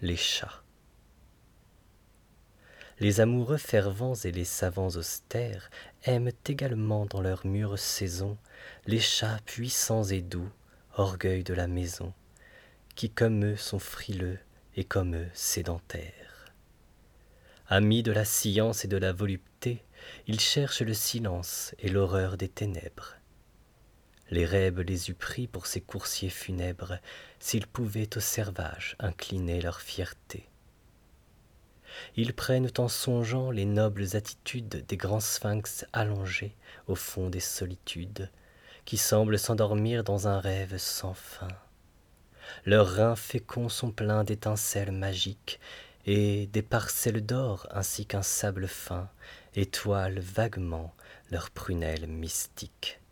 Les chats. Les amoureux fervents et les savants austères aiment également dans leur mûre saison les chats puissants et doux, orgueil de la maison, qui comme eux sont frileux et comme eux sédentaires. Amis de la science et de la volupté, ils cherchent le silence et l'horreur des ténèbres. L'érèbe les eût pris pour ces coursiers funèbres s'ils pouvaient au servage incliner leur fierté. Ils prennent en songeant les nobles attitudes des grands sphinx allongés au fond des solitudes, qui semblent s'endormir dans un rêve sans fin. Leurs reins féconds sont pleins d'étincelles magiques, et des parcelles d'or ainsi qu'un sable fin étoilent vaguement leurs prunelles mystiques.